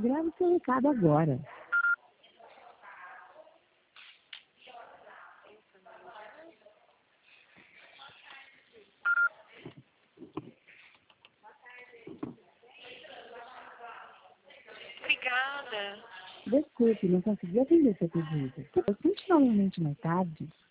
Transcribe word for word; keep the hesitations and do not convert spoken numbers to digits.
Grave seu recado agora. Obrigada. Desculpe, não consegui atender seu pedido. Você tente novamente mais tarde.